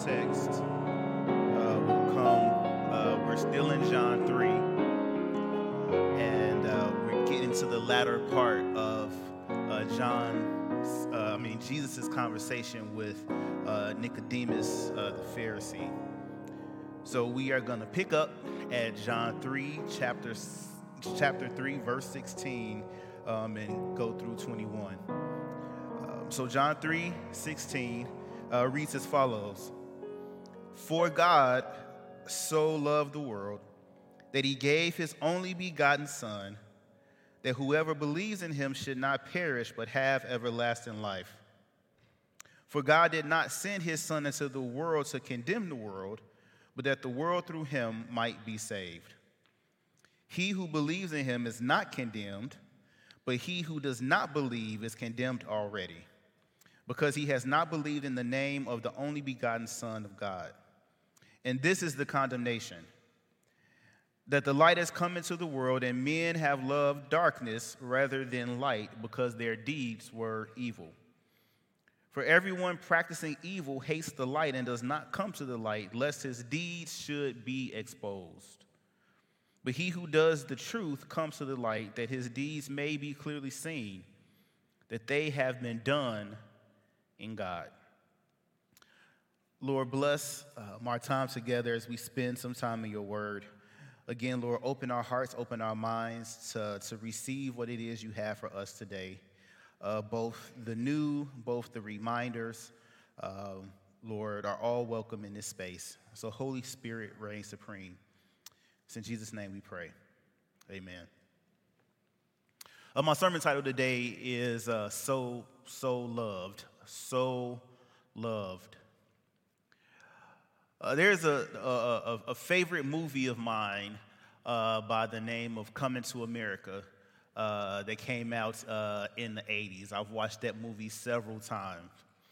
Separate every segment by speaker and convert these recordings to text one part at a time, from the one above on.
Speaker 1: text will come. We're still in John 3, and we're getting to the latter part of Jesus' conversation with Nicodemus, the Pharisee. So we are going to pick up at John 3, chapter 3, verse 16, and go through 21. So John 3:16 reads as follows: For God so loved the world that he gave his only begotten Son, that whoever believes in him should not perish but have everlasting life. For God did not send his Son into the world to condemn the world, but that the world through him might be saved. He who believes in him is not condemned, but he who does not believe is condemned already, because he has not believed in the name of the only begotten Son of God. And this is the condemnation, that the light has come into the world, and men have loved darkness rather than light, because their deeds were evil. For everyone practicing evil hates the light and does not come to the light, lest his deeds should be exposed. But he who does the truth comes to the light, that his deeds may be clearly seen, that they have been done in God. Lord, bless our time together as we spend some time in your word. Again, Lord, open our hearts, open our minds to receive what it is you have for us today. Both the new, both the reminders, Lord, are all welcome in this space. So Holy Spirit reign supreme. It's in Jesus' name we pray. Amen. My sermon title today is So Loved. So Loved. There's a favorite movie of mine by the name of Coming to America that came out in the 80s. I've watched that movie several times.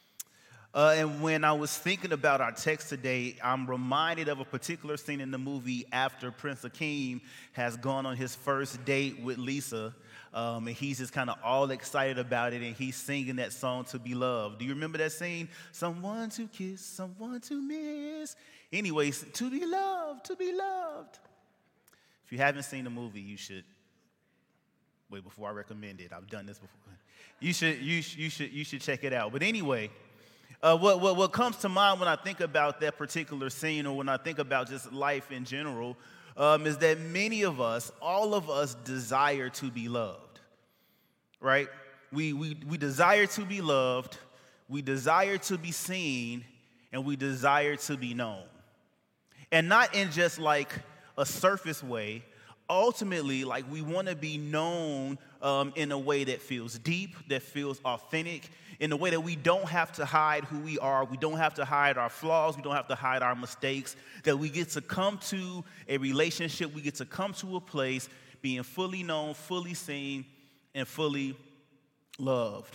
Speaker 1: And when I was thinking about our text today, I'm reminded of a particular scene in the movie after Prince Akeem has gone on his first date with Lisa. And he's just kind of all excited about it, and he's singing that song, To Be Loved. Do you remember that scene? Someone to kiss, someone to miss. Anyways, to be loved, to be loved. If you haven't seen the movie, you should. Wait, before I recommend it, I've done this before. You should check it out. But anyway, what comes to mind when I think about that particular scene, or when I think about just life in general, is that many of us, all of us, desire to be loved, right? We desire to be loved, we desire to be seen, and we desire to be known. And not in just like a surface way. Ultimately, like, we want to be known in a way that feels deep, that feels authentic, in a way that we don't have to hide who we are, we don't have to hide our flaws, we don't have to hide our mistakes, that we get to come to a relationship, we get to come to a place being fully known, fully seen, and fully loved.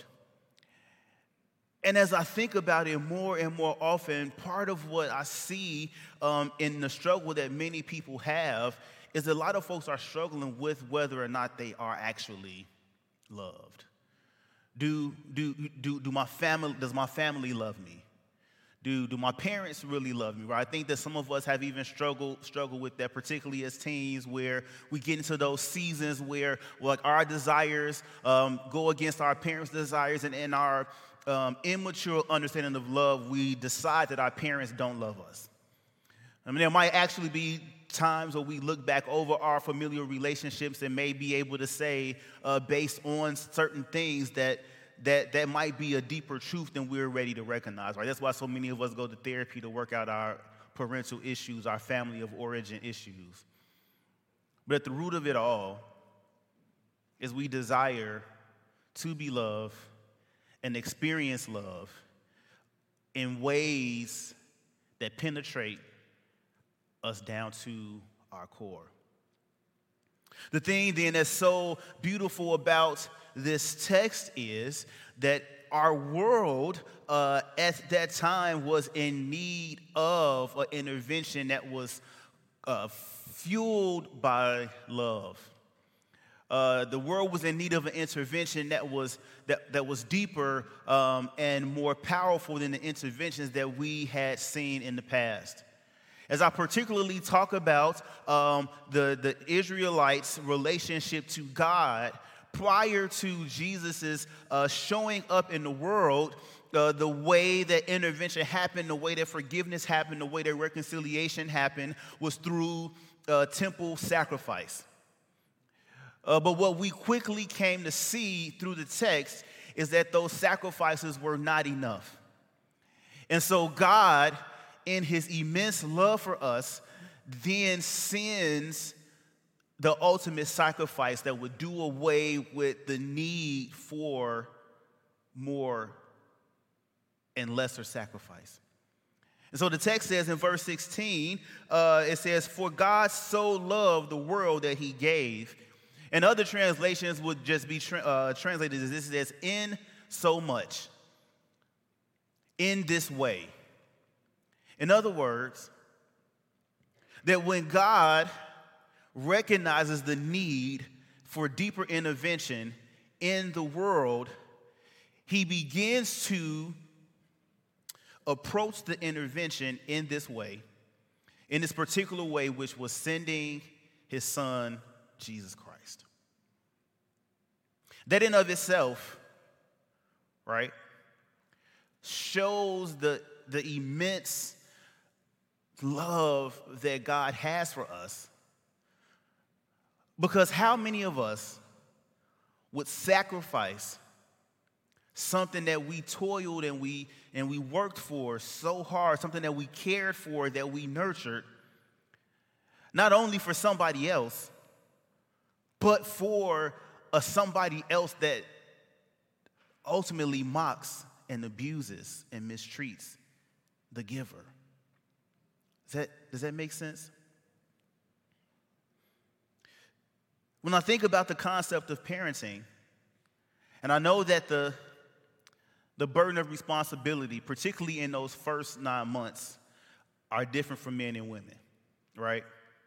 Speaker 1: And as I think about it more and more often, part of what I see in the struggle that many people have is a lot of folks are struggling with whether or not they are actually loved. Does my family love me? Do my parents really love me? Right? I think that some of us have even struggled with that, particularly as teens, where we get into those seasons where, like, our desires go against our parents' desires, and in our immature understanding of love, we decide that our parents don't love us. I mean, there might actually be times where we look back over our familial relationships and may be able to say, based on certain things, that might be a deeper truth than we're ready to recognize, right? That's why so many of us go to therapy to work out our parental issues, our family of origin issues. But at the root of it all is we desire to be loved and experience love in ways that penetrate us down to our core. The thing then that's so beautiful about this text is that our world at that time was in need of an intervention that was fueled by love. The world was in need of an intervention that was deeper and more powerful than the interventions that we had seen in the past. As I particularly talk about the Israelites' relationship to God prior to Jesus' showing up in the world, the way that intervention happened, the way that forgiveness happened, the way that reconciliation happened was through temple sacrifice. But what we quickly came to see through the text is that those sacrifices were not enough. And so God, in his immense love for us, then sends the ultimate sacrifice that would do away with the need for more and lesser sacrifice. And so the text says in verse 16, it says, "For God so loved the world that he gave." And other translations would just be translated as this: as in so much, in this way. In other words, that when God recognizes the need for deeper intervention in the world, he begins to approach the intervention in this way, in this particular way, which was sending his son, Jesus Christ. That in of itself, right, shows the immense love that God has for us. Because how many of us would sacrifice something that we toiled and we worked for so hard, something that we cared for, that we nurtured, not only for somebody else, but for somebody else that ultimately mocks and abuses and mistreats the giver? Does that make sense? When I think about the concept of parenting, and I know that the burden of responsibility, particularly in those first 9 months, are different for men and women, right?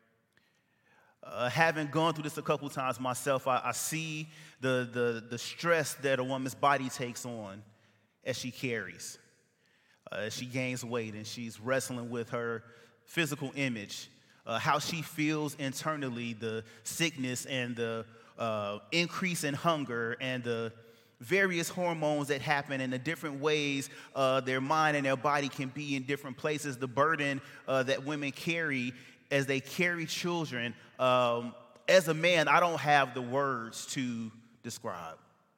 Speaker 1: Having gone through this a couple times myself, I see the stress that a woman's body takes on as she carries, as she gains weight and she's wrestling with her physical image, how she feels internally, the sickness and the increase in hunger and the various hormones that happen and the different ways their mind and their body can be in different places, the burden that women carry as they carry children. As a man, I don't have the words to describe.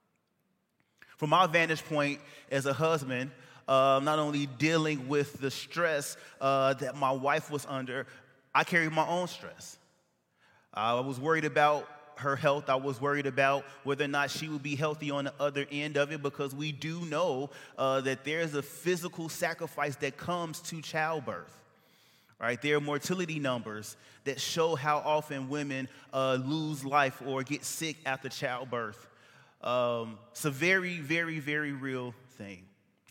Speaker 1: From my vantage point as a husband, not only dealing with the stress that my wife was under, I carried my own stress. I was worried about her health. I was worried about whether or not she would be healthy on the other end of it, because we do know that there's a physical sacrifice that comes to childbirth. Right? There are mortality numbers that show how often women lose life or get sick after childbirth. It's a very, very, very real thing.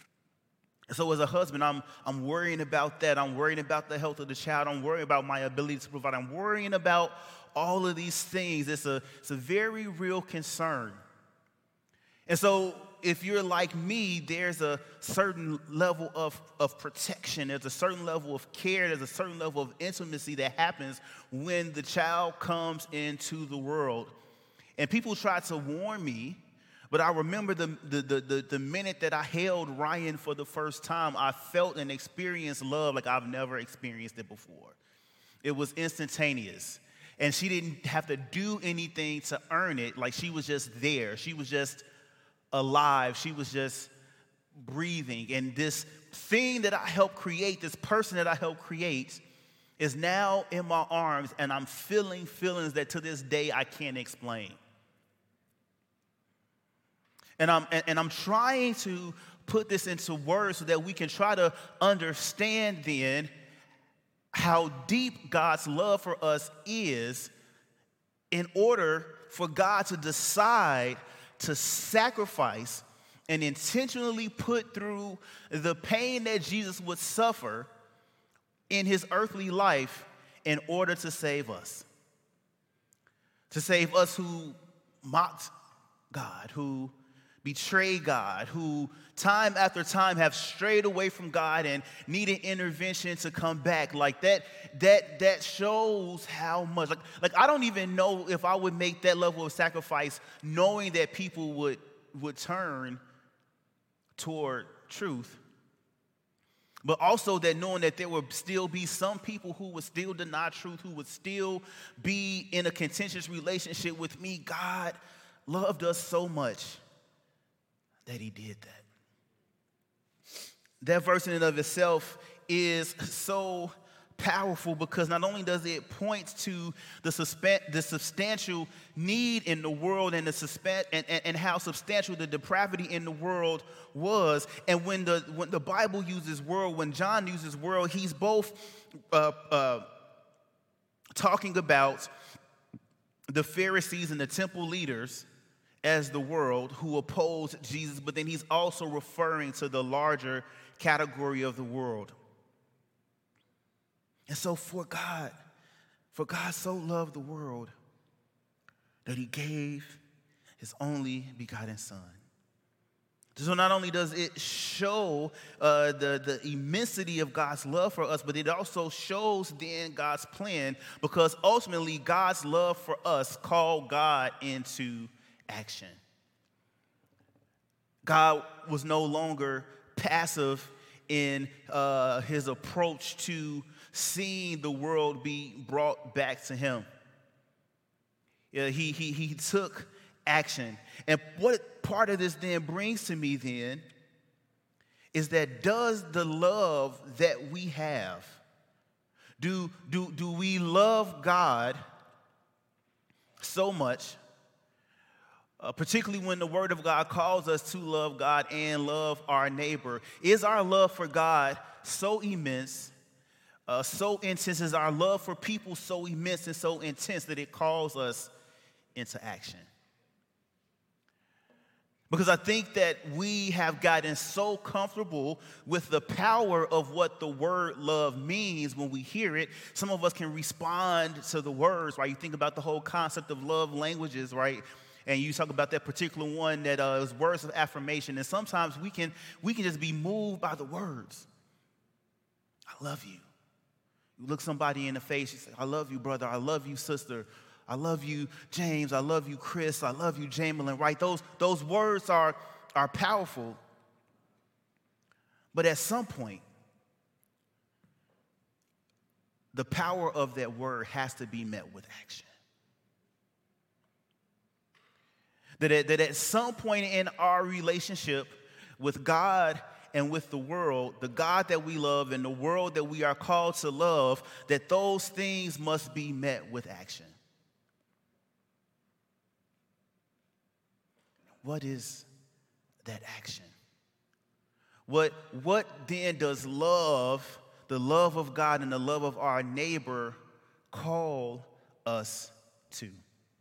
Speaker 1: So as a husband, I'm worrying about that. I'm worrying about the health of the child. I'm worrying about my ability to provide. I'm worrying about all of these things. It's a very real concern. And so if you're like me, there's a certain level of protection. There's a certain level of care. There's a certain level of intimacy that happens when the child comes into the world. And people try to warn me, but I remember the minute that I held Ryan for the first time, I felt and experienced love like I've never experienced it before. It was instantaneous. And she didn't have to do anything to earn it. Like, she was just there. She was just alive. She was just breathing. And this thing that I helped create, this person that I helped create, is now in my arms, and I'm feeling feelings that to this day I can't explain. And I'm trying to put this into words so that we can try to understand then how deep God's love for us is, in order for God to decide to sacrifice and intentionally put through the pain that Jesus would suffer in his earthly life in order to save us. To save us who mocked God, who betrayed God, who time after time have strayed away from God and needed intervention to come back. Like that shows how much. Like I don't even know if I would make that level of sacrifice knowing that people would turn toward truth. But also that knowing that there would still be some people who would still deny truth, who would still be in a contentious relationship with me. God loved us so much that he did that. That verse in and of itself is so powerful because not only does it point to the substantial need in the world and and how substantial the depravity in the world was, and when the Bible uses world, when John uses world, he's both talking about the Pharisees and the temple leaders as the world who opposed Jesus, but then he's also referring to the larger category of the world. And so for God so loved the world that he gave his only begotten son. So not only does it show the immensity of God's love for us, but it also shows then God's plan, because ultimately God's love for us called God into action. God was no longer passive in his approach to seeing the world be brought back to him. He took action. And what part of this then brings to me then is that does the love that we have, do we love God so much, particularly when the Word of God calls us to love God and love our neighbor? Is our love for God so immense, so intense? Is our love for people so immense and so intense that it calls us into action? Because I think that we have gotten so comfortable with the power of what the word love means when we hear it. Some of us can respond to the words, right? You think about the whole concept of love languages, right? And you talk about that particular one that is words of affirmation. And sometimes we can just be moved by the words. I love you. You look somebody in the face, you say, I love you, brother. I love you, sister. I love you, James. I love you, Chris. I love you, Jamelin, right? Those words are powerful. But at some point, the power of that word has to be met with action. That at some point in our relationship with God and with the world, the God that we love and the world that we are called to love, that those things must be met with action. What is that action? What then does love, the love of God and the love of our neighbor, call us to?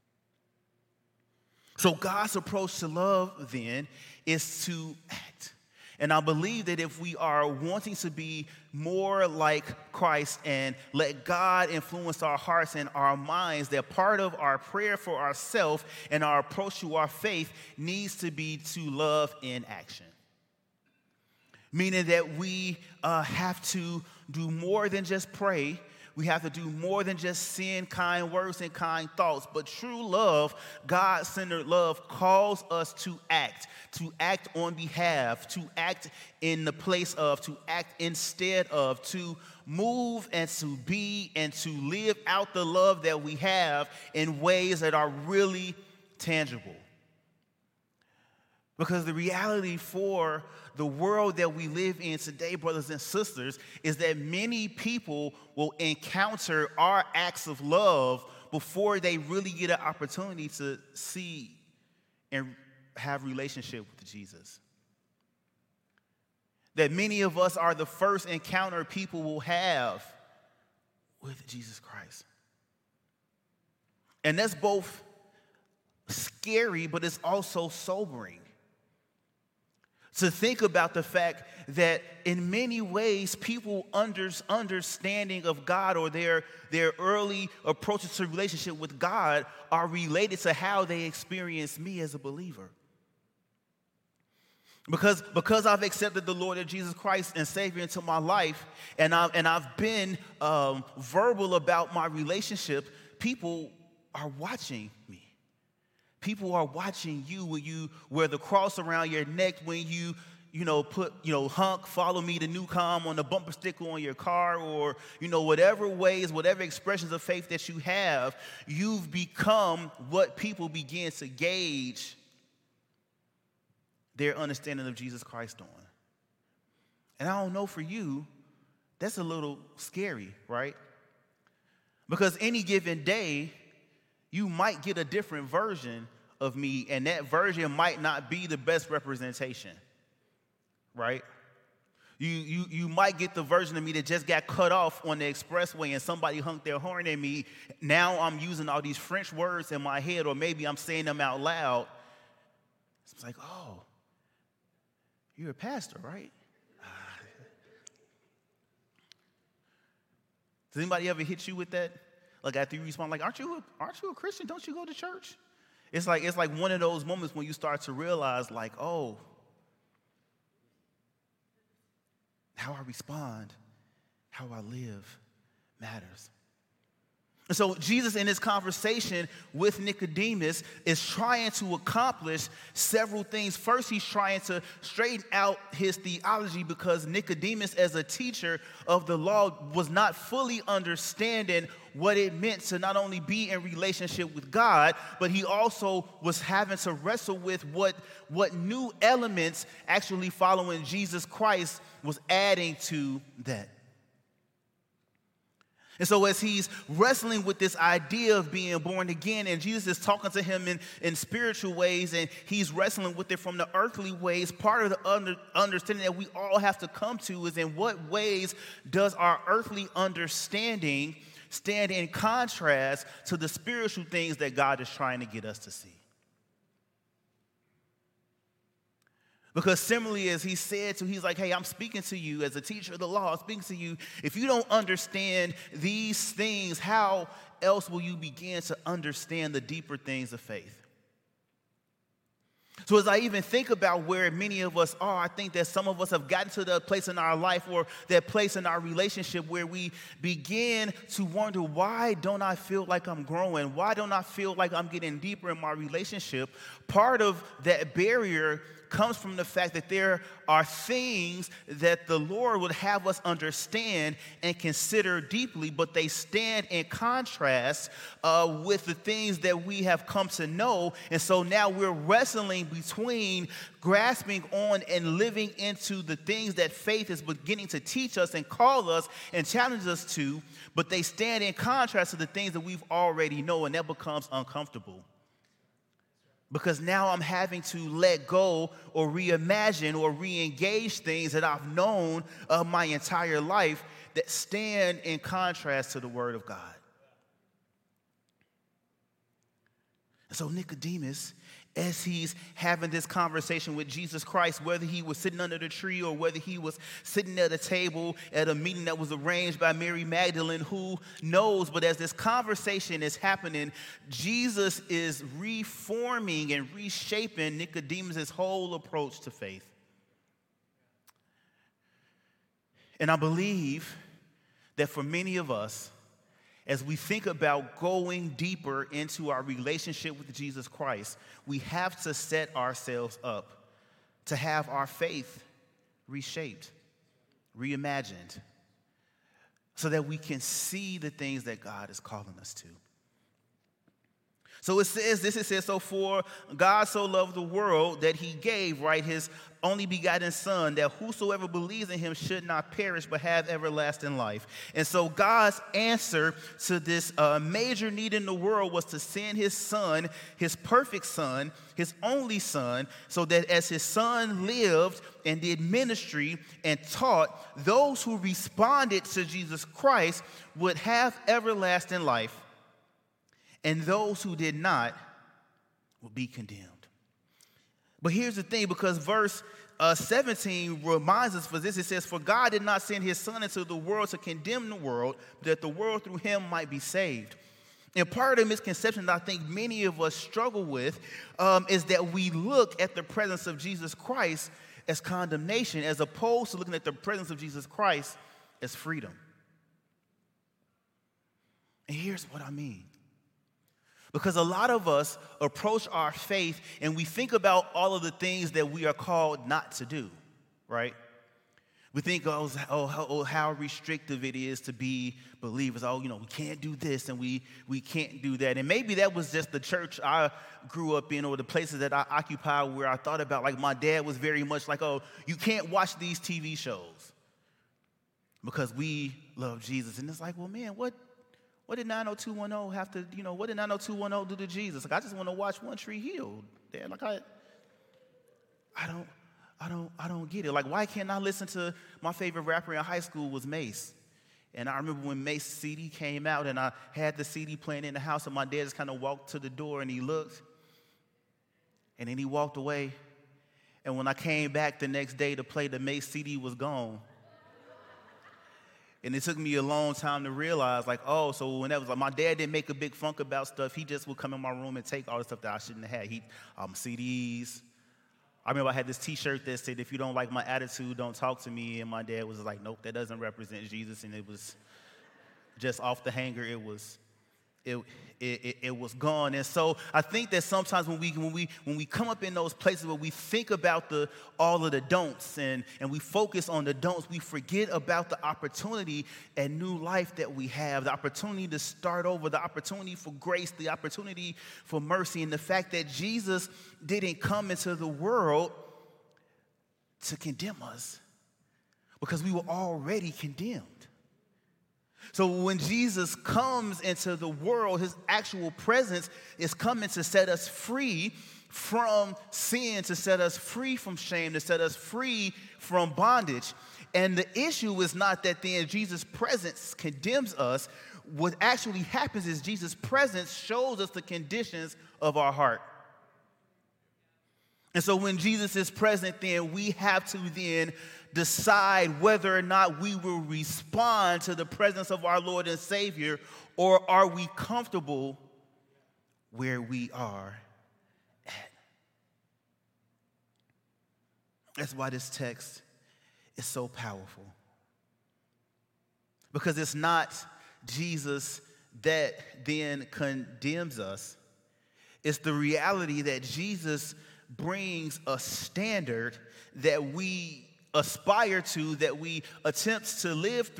Speaker 1: So God's approach to love then is to act. And I believe that if we are wanting to be more like Christ and let God influence our hearts and our minds, that part of our prayer for ourselves and our approach to our faith needs to be to love in action. Meaning that we have to do more than just pray. We have to do more than just send kind words and kind thoughts. But true love, God-centered love, calls us to act on behalf, to act in the place of, to act instead of, to move and to be and to live out the love that we have in ways that are really tangible. Because the reality for the world that we live in today, brothers and sisters, is that many people will encounter our acts of love before they really get an opportunity to see and have relationship with Jesus. That many of us are the first encounter people will have with Jesus Christ. And that's both scary, but it's also sobering. To think about the fact that in many ways, people understanding of God or their early approaches to relationship with God are related to how they experience me as a believer. Because I've accepted the Lord Jesus Christ and Savior into my life, and I've been verbal about my relationship, people are watching me. People are watching you when you wear the cross around your neck, when you put, hunk, follow me to Newcom on the bumper sticker on your car, or, whatever ways, whatever expressions of faith that you have, you've become what people begin to gauge their understanding of Jesus Christ on. And I don't know, for you, that's a little scary, right? Because any given day, you might get a different version of me, and that version might not be the best representation, right? You might get the version of me that just got cut off on the expressway and somebody honked their horn at me. Now I'm using all these French words in my head, or maybe I'm saying them out loud. It's like, oh, you're a pastor, right? Does anybody ever hit you with that? Like after you respond, like, aren't you a Christian? Don't you go to church? It's like one of those moments when you start to realize, like, oh, how I respond, how I live matters. And so Jesus, in his conversation with Nicodemus, is trying to accomplish several things. First, he's trying to straighten out his theology, because Nicodemus, as a teacher of the law, was not fully understanding what it meant to not only be in relationship with God, but he also was having to wrestle with what new elements actually following Jesus Christ was adding to that. And so as he's wrestling with this idea of being born again, and Jesus is talking to him in spiritual ways, and he's wrestling with it from the earthly ways, part of the understanding that we all have to come to is, in what ways does our earthly understanding stand in contrast to the spiritual things that God is trying to get us to see? Because similarly, as he said to, he's like, hey, I'm speaking to you as a teacher of the law. I'm speaking to you. If you don't understand these things, how else will you begin to understand the deeper things of faith? So as I even think about where many of us are, I think that some of us have gotten to the place in our life, or that place in our relationship, where we begin to wonder, why don't I feel like I'm growing? Why don't I feel like I'm getting deeper in my relationship? Part of that barrier comes from the fact that there are things that the Lord would have us understand and consider deeply, but they stand in contrast with the things that we have come to know. And so now we're wrestling between grasping on and living into the things that faith is beginning to teach us and call us and challenge us to, but they stand in contrast to the things that we've already know, and that becomes uncomfortable. Because now I'm having to let go or reimagine or re-engage things that I've known my entire life that stand in contrast to the Word of God. So Nicodemus, as he's having this conversation with Jesus Christ, whether he was sitting under the tree or whether he was sitting at a table at a meeting that was arranged by Mary Magdalene, who knows? But as this conversation is happening, Jesus is reforming and reshaping Nicodemus' whole approach to faith. And I believe that for many of us, as we think about going deeper into our relationship with Jesus Christ, we have to set ourselves up to have our faith reshaped, reimagined, so that we can see the things that God is calling us to. So it says, so for God so loved the world that he gave, right, his only begotten Son, that whosoever believes in him should not perish but have everlasting life. And so God's answer to this major need in the world was to send his Son, his perfect Son, his only Son, so that as his Son lived and did ministry and taught, those who responded to Jesus Christ would have everlasting life, and those who did not will be condemned. But here's the thing, because verse 17 reminds us for this. It says, "For God did not send his son into the world to condemn the world, but that the world through him might be saved." And part of the misconception that I think many of us struggle with is that we look at the presence of Jesus Christ as condemnation, as opposed to looking at the presence of Jesus Christ as freedom. And here's what I mean. Because a lot of us approach our faith and we think about all of the things that we are called not to do, right? We think, how restrictive it is to be believers. We can't do this and we can't do that. And maybe that was just the church I grew up in or the places that I occupied where I thought about, like my dad was very much like, you can't watch these TV shows because we love Jesus. And it's like, well, man, what did 90210 have to, what did 90210 do to Jesus? Like, I just want to watch One Tree Hill. Dad, like I don't get it. Like, why can't I listen to my favorite rapper in high school was Mace? And I remember when Mace's CD came out and I had the CD playing in the house and my dad just kind of walked to the door and he looked and then he walked away. And when I came back the next day to play, the Mace CD was gone. And it took me a long time to realize, so when that was my dad didn't make a big funk about stuff. He just would come in my room and take all the stuff that I shouldn't have had. CDs. I remember I had this T-shirt that said, "If you don't like my attitude, don't talk to me." And my dad was like, "Nope, that doesn't represent Jesus." And it was just off the hanger. It was gone. And so I think that sometimes when we come up in those places where we think about all of the don'ts and we focus on the don'ts, we forget about the opportunity and new life that we have, the opportunity to start over, the opportunity for grace, the opportunity for mercy, and the fact that Jesus didn't come into the world to condemn us because we were already condemned. So when Jesus comes into the world, his actual presence is coming to set us free from sin, to set us free from shame, to set us free from bondage. And the issue is not that then Jesus' presence condemns us. What actually happens is Jesus' presence shows us the conditions of our heart. And so when Jesus is present, then we have to then decide whether or not we will respond to the presence of our Lord and Savior, or are we comfortable where we are at. That's why this text is so powerful. Because it's not Jesus that then condemns us. It's the reality that Jesus brings a standard that we aspire to, that we attempt to live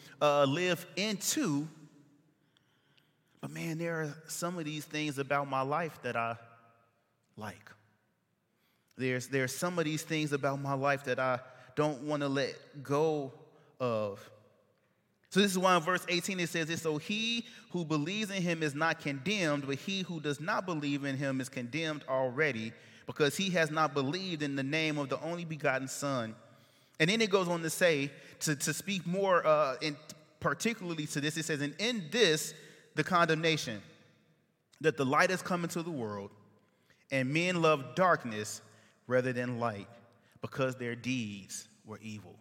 Speaker 1: into. But man, there are some of these things about my life that I like. There's some of these things about my life that I don't want to let go of. So this is why in verse 18 it says this: "So he who believes in him is not condemned, but he who does not believe in him is condemned already, because he has not believed in the name of the only begotten Son." And then it goes on to say, to speak more particularly to this, it says, "And in this, the condemnation, that the light has come into the world, and men love darkness rather than light, because their deeds were evil."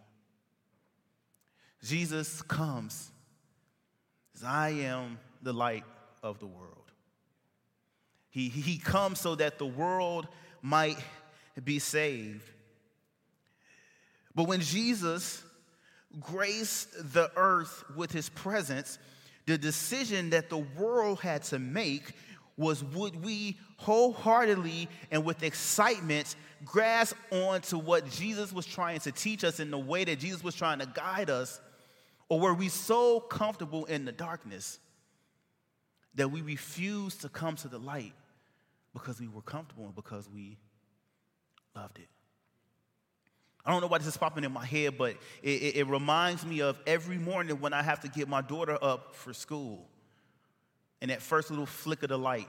Speaker 1: Jesus comes as, "I am the light of the world." He comes so that the world might be saved. But when Jesus graced the earth with his presence, the decision that the world had to make was, would we wholeheartedly and with excitement grasp on to what Jesus was trying to teach us in the way that Jesus was trying to guide us, or were we so comfortable in the darkness that we refused to come to the light because we were comfortable and because we loved it? I don't know why this is popping in my head, but it reminds me of every morning when I have to get my daughter up for school. And that first little flick of the light.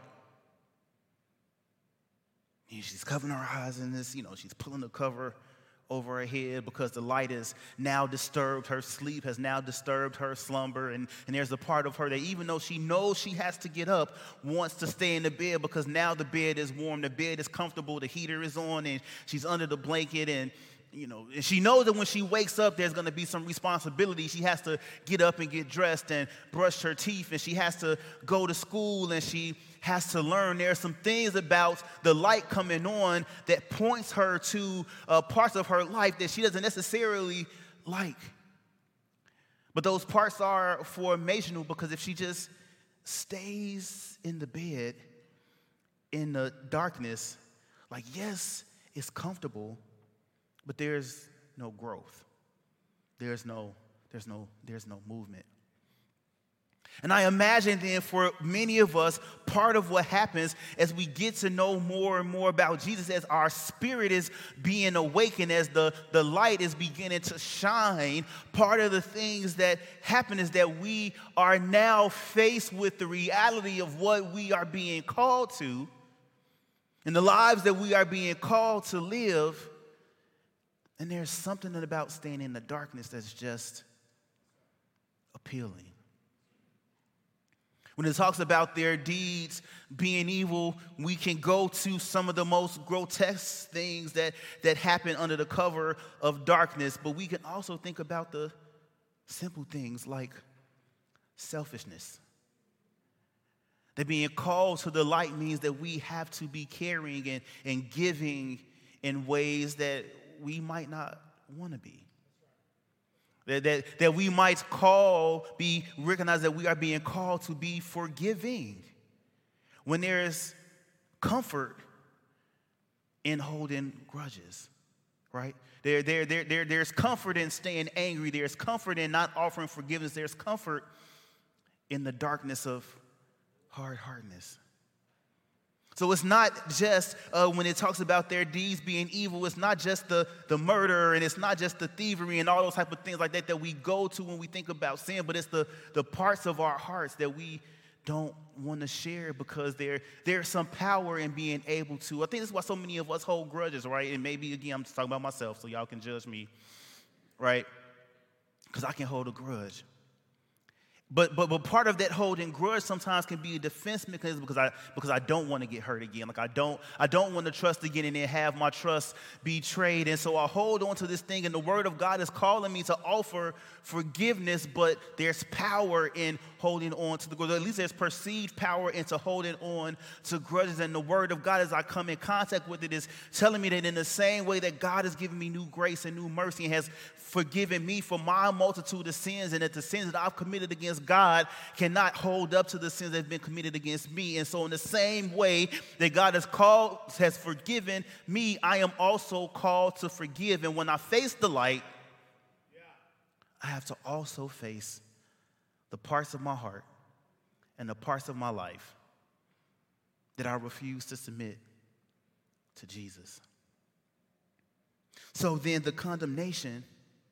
Speaker 1: And she's covering her eyes in this, she's pulling the cover over her head because the light has now disturbed her sleep, has now disturbed her slumber. And there's a part of her that, even though she knows she has to get up, wants to stay in the bed because now the bed is warm, the bed is comfortable, the heater is on, and she's under the blanket. and she knows that when she wakes up, there's going to be some responsibility. She has to get up and get dressed and brush her teeth, and she has to go to school, and she has to learn. There are some things about the light coming on that points her to parts of her life that she doesn't necessarily like. But those parts are formational, because if she just stays in the bed in the darkness, like, yes, it's comfortable, but there's no growth. There's no movement. And I imagine then for many of us, part of what happens as we get to know more and more about Jesus, as our spirit is being awakened, as the light is beginning to shine, part of the things that happen is that we are now faced with the reality of what we are being called to and the lives that we are being called to live. And there's something about staying in the darkness that's just appealing. When it talks about their deeds being evil, we can go to some of the most grotesque things that happen under the cover of darkness, but we can also think about the simple things like selfishness. That being called to the light means that we have to be caring and giving in ways that we might not want to be. That we might recognize that we are being called to be forgiving when there is comfort in holding grudges, right? There's comfort in staying angry. There's comfort in not offering forgiveness. There's comfort in the darkness of hard-heartedness. So it's not just when it talks about their deeds being evil, it's not just the murder, and it's not just the thievery and all those type of things like that we go to when we think about sin, but it's the parts of our hearts that we don't want to share because there's some power in being able to. I think that's why so many of us hold grudges, right? And maybe, again, I'm just talking about myself, so y'all can judge me, right? Because I can hold a grudge. But part of that holding grudge sometimes can be a defense mechanism because I don't want to get hurt again. Like I don't want to trust again and then have my trust betrayed. And so I hold on to this thing, and the Word of God is calling me to offer forgiveness, but there's power in holding on to the grudge. At least there's perceived power into holding on to grudges. And the Word of God, as I come in contact with it, is telling me that in the same way that God has given me new grace and new mercy and has forgiven me for my multitude of sins, and that the sins that I've committed against God cannot hold up to the sins that have been committed against me. And so in the same way that God has forgiven me, I am also called to forgive. And when I face the light, I have to also face the parts of my heart and the parts of my life that I refuse to submit to Jesus. So then the condemnation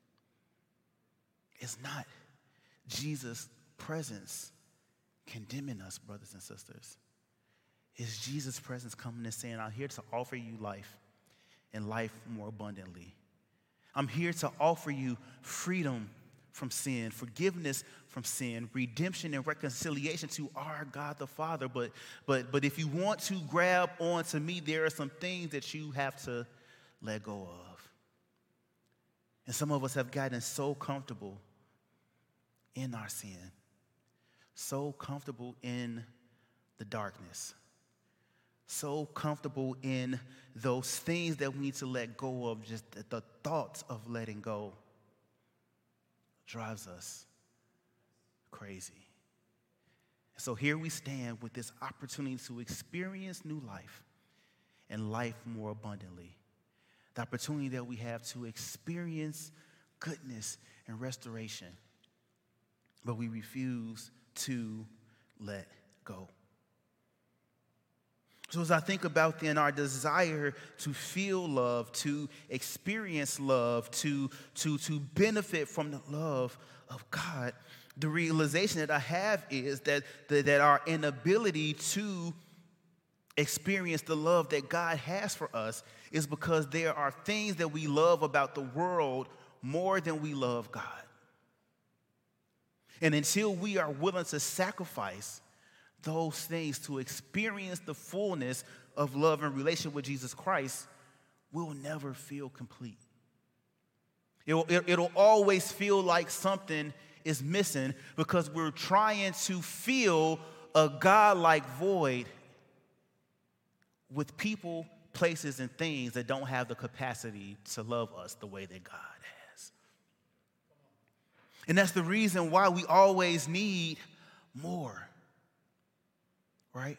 Speaker 1: is not Jesus' presence condemning us, brothers and sisters. It's Jesus' presence coming and saying, I'm here to offer you life and life more abundantly. I'm here to offer you freedom from sin, forgiveness from sin, redemption and reconciliation to our God the Father. But if you want to grab onto me, there are some things that you have to let go of. And some of us have gotten so comfortable in our sin, so comfortable in the darkness, so comfortable in those things that we need to let go of. Just the thoughts of letting go drives us crazy. So here we stand with this opportunity to experience new life and life more abundantly. The opportunity that we have to experience goodness and restoration, but we refuse to let go. So as I think about then our desire to feel love, to experience love, to benefit from the love of God, the realization that I have is that our inability to experience the love that God has for us is because there are things that we love about the world more than we love God. And until we are willing to sacrifice those things to experience the fullness of love and relation with Jesus Christ, we'll never feel complete. It'll always feel like something is missing because we're trying to fill a God-like void with people, places, and things that don't have the capacity to love us the way that God has. And that's the reason why we always need more, right?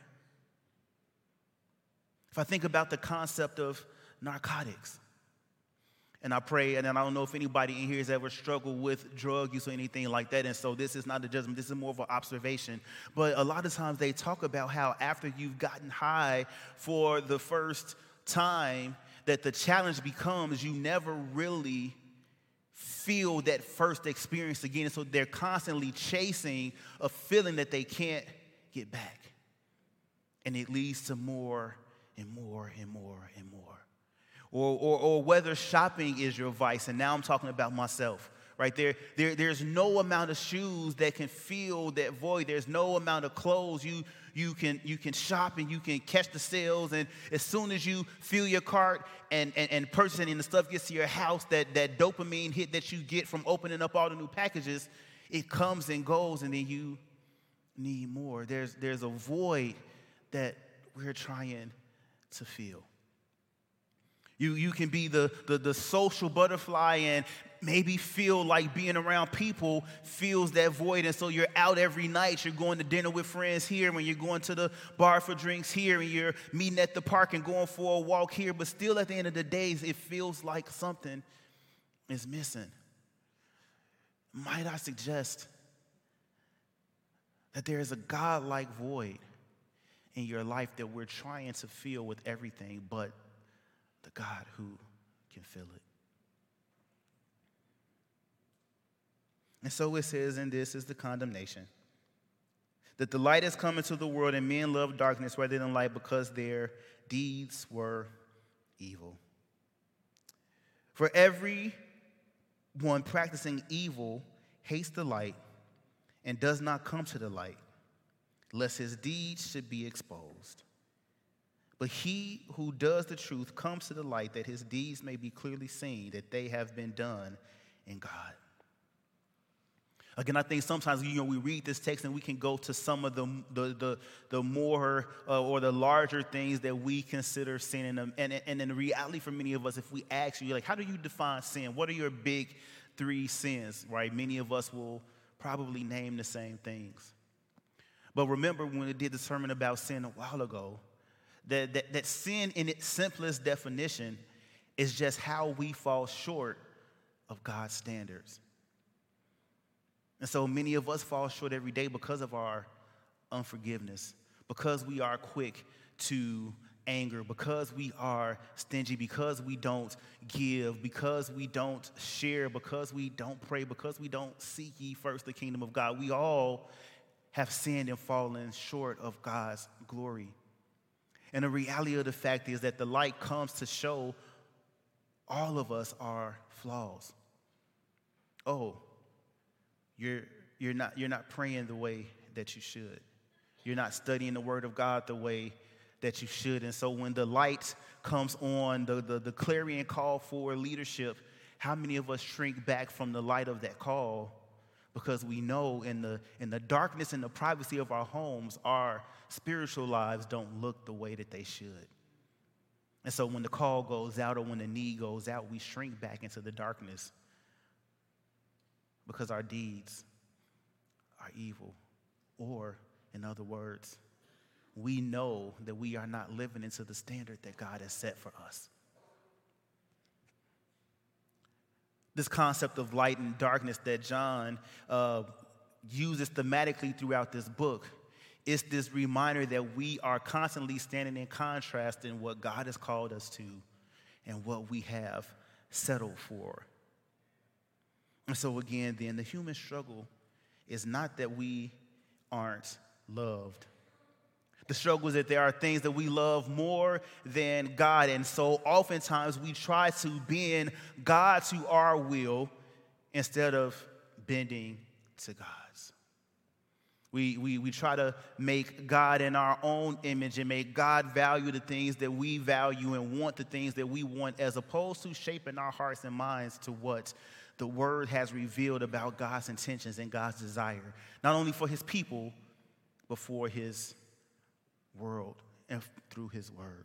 Speaker 1: If I think about the concept of narcotics, and I pray, and I don't know if anybody in here has ever struggled with drug use or anything like that, and so this is not a judgment, this is more of an observation. But a lot of times they talk about how after you've gotten high for the first time, that the challenge becomes you never really feel that first experience again. And so they're constantly chasing a feeling that they can't get back. And it leads to more and more and more and more. Or whether shopping is your vice, and now I'm talking about myself, right? There's no amount of shoes that can fill that void. There's no amount of clothes you can shop and you can catch the sales, and as soon as you fill your cart and purchasing and the stuff gets to your house, that dopamine hit that you get from opening up all the new packages, it comes and goes, and then you need more. There's a void that we're trying to fill. You can be the social butterfly and maybe feel like being around people fills that void. And so you're out every night. You're going to dinner with friends here, when you're going to the bar for drinks here, and you're meeting at the park and going for a walk here. But still at the end of the day, it feels like something is missing. Might I suggest that there is a God-like void in your life that we're trying to fill with everything but the God who can fill it. And so it says, and this is the condemnation, that the light has come into the world, and men love darkness rather than light because their deeds were evil. For everyone practicing evil hates the light and does not come to the light, lest his deeds should be exposed. But he who does the truth comes to the light, that his deeds may be clearly seen, that they have been done in God. Again, I think sometimes, we read this text and we can go to some of the more or the larger things that we consider sin in them. And in the reality for many of us, if we ask you, like, how do you define sin? What are your big three sins, right? Many of us will probably name the same things. But remember when we did the sermon about sin a while ago, that sin in its simplest definition is just how we fall short of God's standards. And so many of us fall short every day because of our unforgiveness, because we are quick to anger, because we are stingy, because we don't give, because we don't share, because we don't pray, because we don't seek ye first the kingdom of God. We all have sinned and fallen short of God's glory. And the reality of the fact is that the light comes to show all of us are flaws. Oh, you're not praying the way that you should. You're not studying the Word of God the way that you should. And so when the light comes on, the clarion call for leadership, how many of us shrink back from the light of that call? Because we know in the darkness and the privacy of our homes, our spiritual lives don't look the way that they should. And so when the call goes out or when the need goes out, we shrink back into the darkness because our deeds are evil. Or, in other words, we know that we are not living into the standard that God has set for us. This concept of light and darkness that John uses thematically throughout this book is this reminder that we are constantly standing in contrast in what God has called us to and what we have settled for. And so again, then, the human struggle is not that we aren't loved. The struggle is that there are things that we love more than God. And so oftentimes we try to bend God to our will instead of bending to God's. We try to make God in our own image and make God value the things that we value and want the things that we want, as opposed to shaping our hearts and minds to what the word has revealed about God's intentions and God's desire, not only for his people, but for his world and through his word.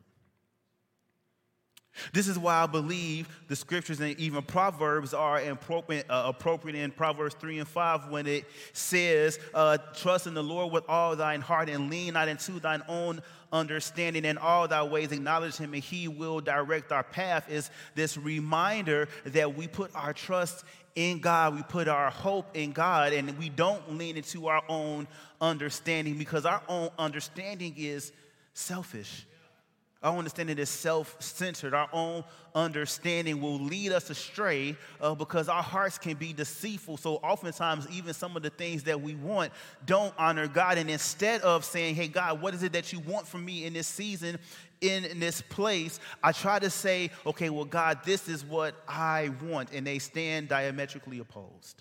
Speaker 1: This is why I believe the scriptures and even Proverbs are appropriate in Proverbs 3 and 5 when it says, trust in the Lord with all thine heart and lean not into thine own understanding. In all thy ways acknowledge him and he will direct our path. Is this reminder that we put our trust in God, we put our hope in God, and we don't lean into our own understanding, because our own understanding is selfish. Our understanding is self-centered. Our own understanding will lead us astray because our hearts can be deceitful. So oftentimes, even some of the things that we want don't honor God. And instead of saying, hey, God, what is it that you want from me in this season, in this place, I try to say, okay, well, God, this is what I want. And they stand diametrically opposed.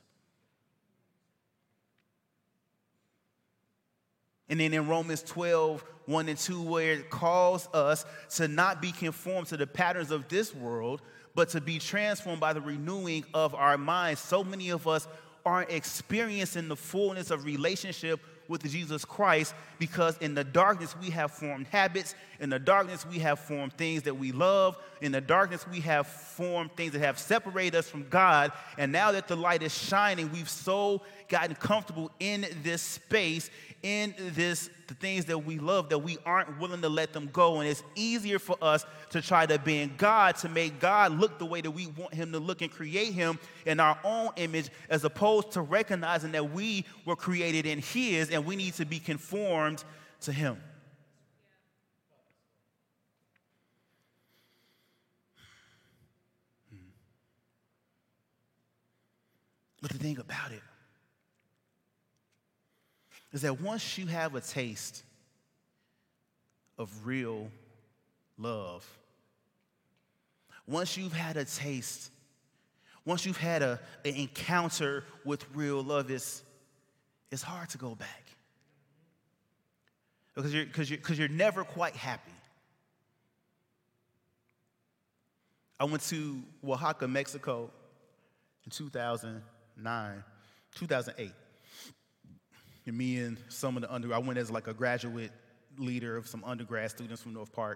Speaker 1: And then in Romans 12, 1 and 2, where it calls us to not be conformed to the patterns of this world, but to be transformed by the renewing of our minds. So many of us aren't experiencing the fullness of relationship with Jesus Christ because in the darkness we have formed habits. In the darkness we have formed things that we love. In the darkness we have formed things that have separated us from God. And now that the light is shining, we've so gotten comfortable in this space, in the things that we love, that we aren't willing to let them go. And it's easier for us to try to bend God, to make God look the way that we want him to look and create him in our own image, as opposed to recognizing that we were created in his and we need to be conformed to him. But the thing about it is that once you have a taste of real love, once you've had a taste, once you've had an encounter with real love, it's hard to go back. Because you're never quite happy. I went to Oaxaca, Mexico in 2008. And me and some of the I went as like a graduate leader of some undergrad students from North Park.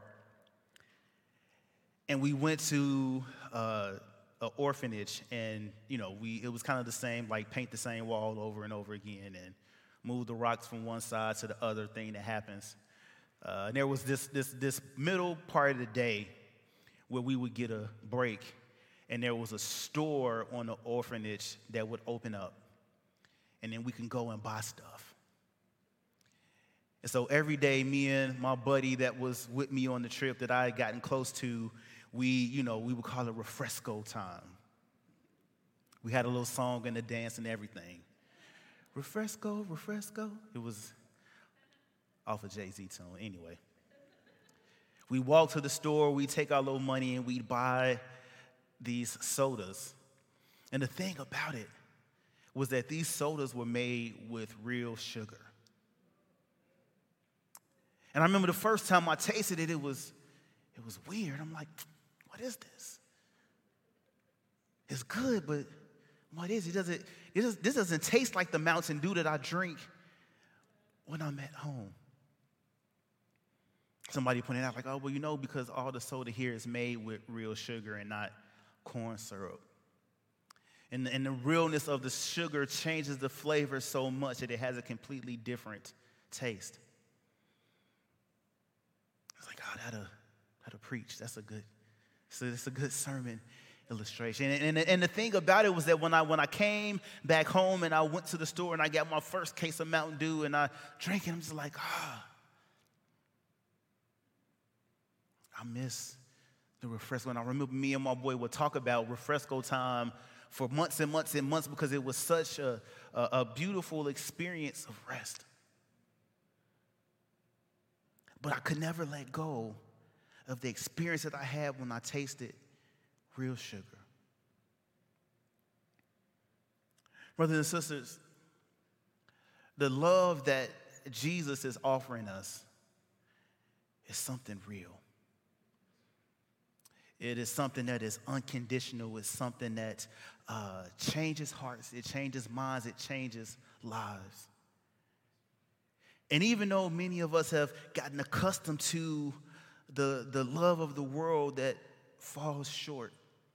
Speaker 1: And we went to an orphanage, and it was kind of the same, like paint the same wall over and over again and move the rocks from one side to the other thing that happens. And there was this middle part of the day where we would get a break, and there was a store on the orphanage that would open up. And then we can go and buy stuff. And so every day, me and my buddy that was with me on the trip that I had gotten close to, we would call it refresco time. We had a little song and a dance and everything. Refresco, refresco. It was off a Jay-Z tune. Anyway, we walk to the store, we take our little money, and we buy these sodas. And the thing about it was that these sodas were made with real sugar. And I remember the first time I tasted it, it was weird. I'm like, what is this? It's good, but what is it? This doesn't taste like the Mountain Dew that I drink when I'm at home. Somebody pointed out, like, oh, well, because all the soda here is made with real sugar and not corn syrup. And the realness of the sugar changes the flavor so much that it has a completely different taste. It's like, God, how to preach. That's a good sermon illustration. And the thing about it was that when I came back home and I went to the store and I got my first case of Mountain Dew and I drank it, I'm just like, I miss the refresco. And I remember me and my boy would talk about refresco time for months and months and months because it was such a beautiful experience of rest. But I could never let go of the experience that I had when I tasted real sugar. Brothers and sisters, the love that Jesus is offering us is something real. It is something that is unconditional. It's something that changes hearts. It changes minds. It changes lives. And even though many of us have gotten accustomed to the love of the world that falls short,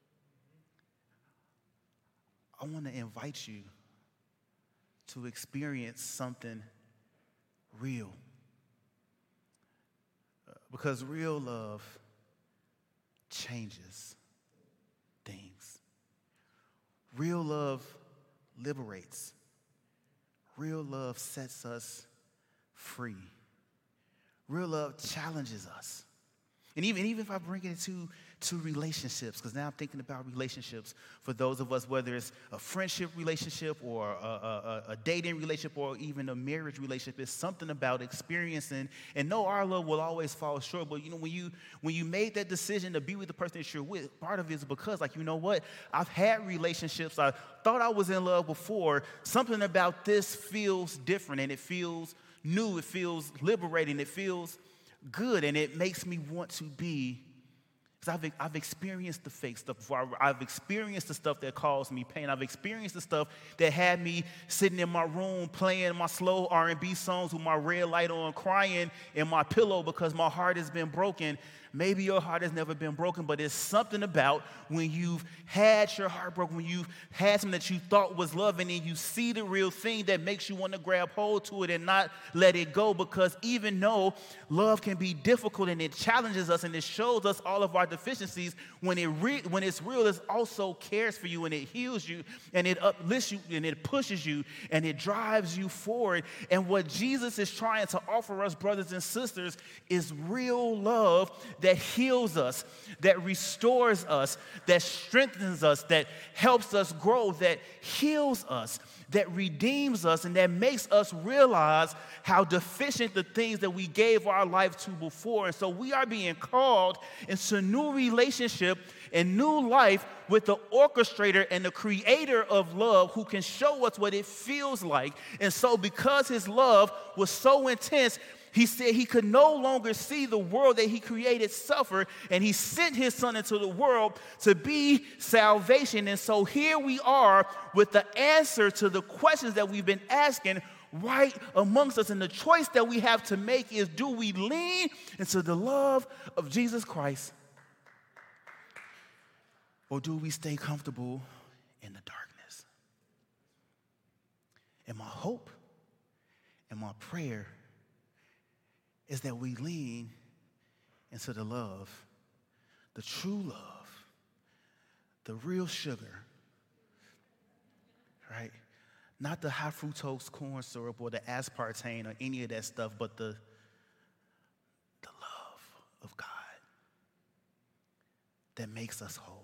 Speaker 1: I want to invite you to experience something real. Because real love changes things. Real love liberates. Real love sets us free. Real love challenges us. And even if I bring it to relationships, because now I'm thinking about relationships for those of us, whether it's a friendship relationship or a dating relationship or even a marriage relationship, it's something about experiencing, and no, our love will always fall short, but when you made that decision to be with the person that you're with, part of it is because, like, you know what, I've had relationships, I thought I was in love before, something about this feels different, and it feels new, it feels liberating, it feels good, and it makes me want to be, because I've experienced the fake stuff before. I've experienced the stuff that caused me pain. I've experienced the stuff that had me sitting in my room playing my slow R&B songs with my red light on, crying in my pillow because my heart has been broken. Maybe your heart has never been broken, but it's something about when you've had your heart broken, when you've had something that you thought was love, and then you see the real thing that makes you want to grab hold to it and not let it go, because even though love can be difficult and it challenges us and it shows us all of our deficiencies, when it's real, it also cares for you and it heals you and it uplifts you and it pushes you and it drives you forward. And what Jesus is trying to offer us, brothers and sisters, is real love that heals us, that restores us, that strengthens us, that helps us grow, that heals us, that redeems us, and that makes us realize how deficient the things that we gave our life to before. And so we are being called into new relationship and new life with the orchestrator and the creator of love, who can show us what it feels like. And so because his love was so intense, he said he could no longer see the world that he created suffer, and he sent his son into the world to be salvation. And so here we are with the answer to the questions that we've been asking right amongst us. And the choice that we have to make is, do we lean into the love of Jesus Christ, or do we stay comfortable in the darkness? And my hope and my prayer is that we lean into the love, the true love, the real sugar, right? Not the high fructose corn syrup or the aspartame or any of that stuff, but the love of God that makes us whole.